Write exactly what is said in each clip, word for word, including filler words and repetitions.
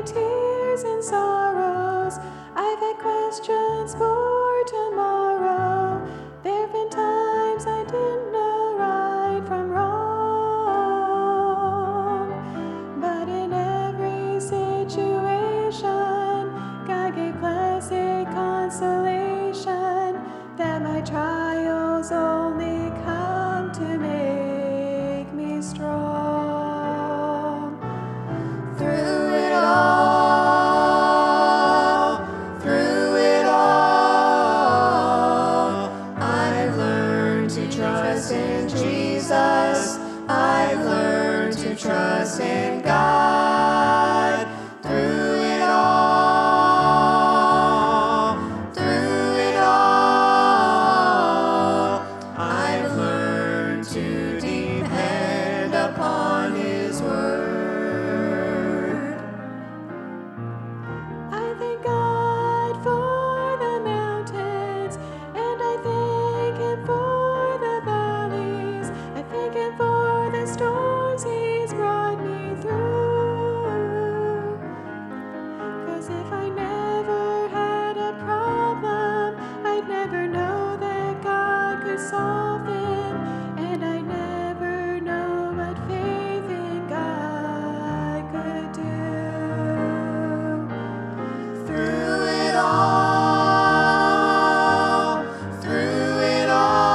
tears and sorrows. I've had questions for tomorrow. There've been times I didn't know right from wrong. But in every situation, God gave blessed consolation that my trials only come to make me strong. Through it all, through it all, I've learned to trust in Jesus. I've learned to trust in God. Through it all, through it all, I've learned to depend upon His word. I thank God for the mountains, and I thank Him for the valleys. I thank Him for the storms He's brought me through. 'Cause if I never had a problem, I'd never know that God could solve them, and I never know what faith in God could do. Through it all, through it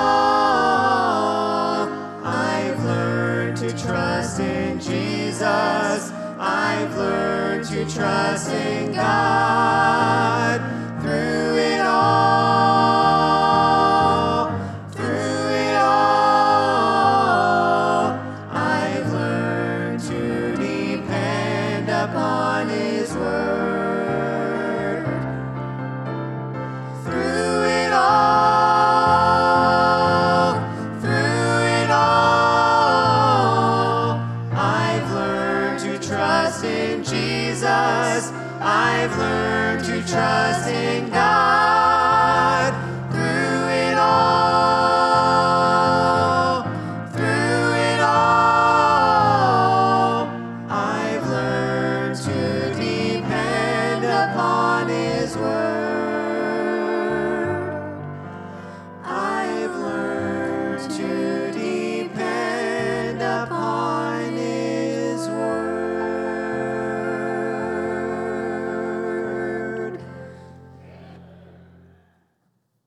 all, I've learned to trust in Jesus. I've learned to trust in God. Through it all, through it all, I've learned to depend upon His word. Through it all, through it all, I've learned to trust in Jesus. I've learned to trust in God.